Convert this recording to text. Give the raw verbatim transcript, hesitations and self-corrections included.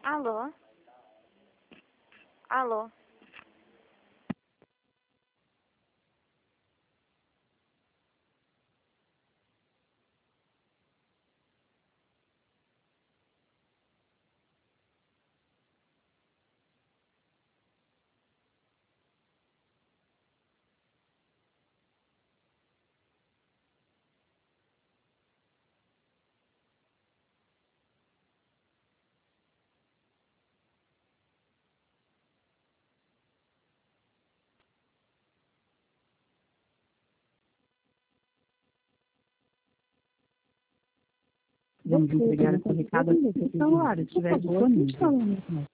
Alô? Alô? Vamos entregar esse recado assim que o celular estiver disponível.